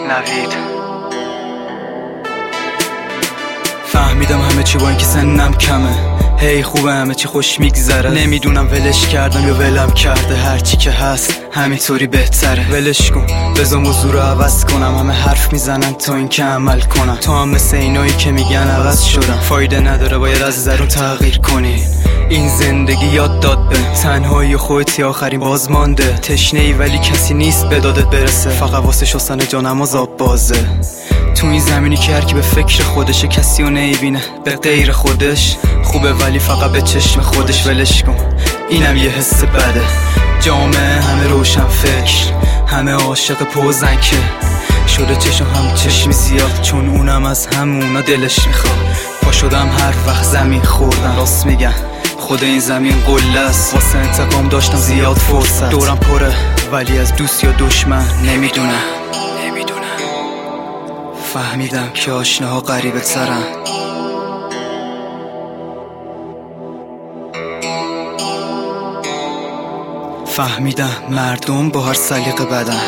نوید. فهمیدم همه چی با اینکه سنم کمه، هی خوبه همه چی خوش میگذره. نمیدونم ولش کردم یا ولم کرده، هرچی که هست همینطوری بهتره. ولش کن بذار موضوع رو عوض کنم، همه حرف میزنن تا اینکه عمل کنم. تو هم مثل اینایی که میگن عوض شدم، فایده نداره باید از درون تغییر کنی. این زندگی یاد داد به تنهایی خودتی، آخرین باز مانده. تشنه ای ولی کسی نیست به دادت برسه، فقط واسه شستن جانماز آب بازه. تو این زمینی که هر کی به فکر خودشه، کسی رو نمیبینه به غیر خودش. خوبه ولی فقط به چشم خودش. ولش کن اینم یه حس بده. جامعه همه روشن فکر، همه عاشق پوزن که شده چشم هم چشمی زیاد، چون اونم از همونا دلش میخواد. پا شدم هر وقت زمین خوردم، راست میگن خود این زمین قله است. واسه انتقام داشتم زیاد فرصت، دورم پره ولی از دوست یا دشمن نمیدونم. فهمیدم که آشناها غریبه ترن. فهمیدم مردم با هر سلیقه بدن.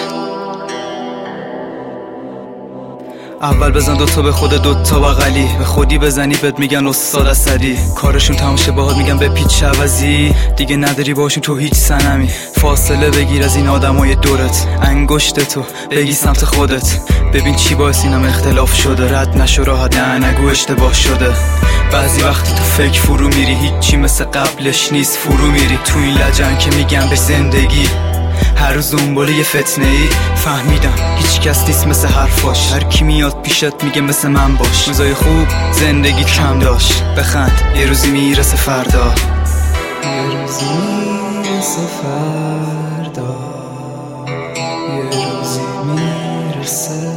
اول بزن دوتا به خود دوتا بغلی، به خودی بزنی بهت میگن استاد اسدی. کارشون تمام شه باهات میگن به پیچ عوضی، دیگه نداری باشون تو هیچ سنمی. فاصله بگیر از این آدمای دورت، انگشت تو بگی سمت خودت. ببین چی باعث اینم اختلاف شده، رد نشو راحت نگو اشتباه شده. بعضی وقتی تو فکر فرو میری، هیچی مثل قبلش نیست، فرو میری تو این لجن که میگن به زندگی. هر روز دنبال یه فتنه ای، فهمیدم هیچ کس نیست مثل حرفاش. هر کی میاد پیشت میگه مثل من باش. روزای خوب زندگی کم داشت، بخند یه روزی میرسه فردا. یه روزی میرسه فردا، یه روزی میرسه